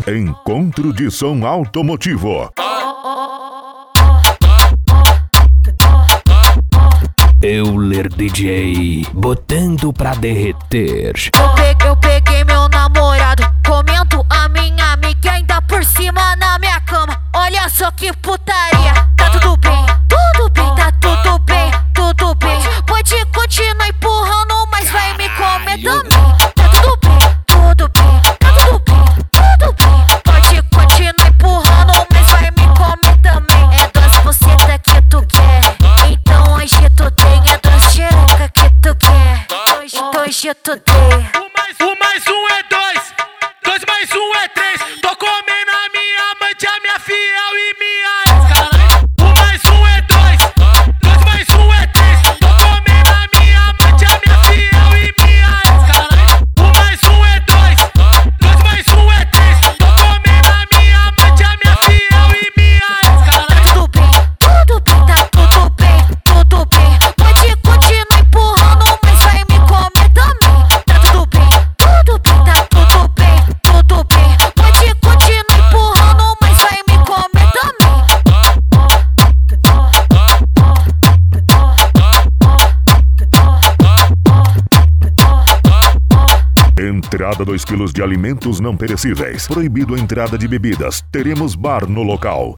Encontro de som automotivo. Euler DJ, botando pra derreter. Eu peguei meu namorado, comendo a minha amiga, ainda por cima na minha cama. Olha só que putaria. Tá tudo bem, tá tudo bem, tudo bem. Pode continuar empurrando, mas vai me comer também. Tá tudo bem, tudo bem, tá tudo bem, tudo bem. Pode continuar empurrando, mas vai me comer também. É duas bucetas que tu quer, então hoje tu tem. É duas xereca que tu quer, hoje tu tem. Um mais um é dois, dois mais um é três. Tô comendo a minha amante, a minha fiel e minha ex. Um mais um é dois, dois mais um é três. Tô comendo a minha amante, a minha fiel e minha ex. Um mais um é dois, dois mais um é três. Tô comendo a minha amante, a minha fiel e minha ex. Tá tudo bem, tá tudo bem, tudo bem. Pode continuar empurrando, mas vai me comer também. Tá tudo bem, tá tudo bem, tudo bem. Pode continuar empurrando, mas vai me comer também. Entrada 2 kg de alimentos não perecíveis. Proibido a entrada de bebidas. Teremos bar no local.